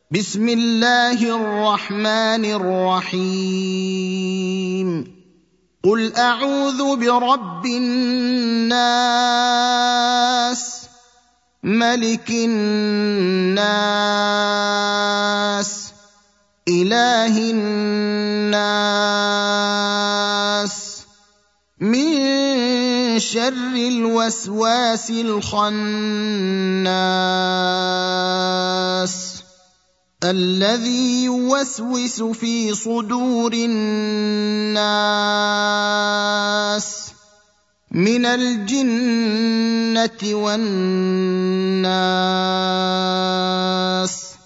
بسم الله الرحمن الرحيم قل اعوذ برب الناس ملك الناس اله الناس من شر الوسواس الخناس الذي يوسوس في صدور الناس من الجنة والناس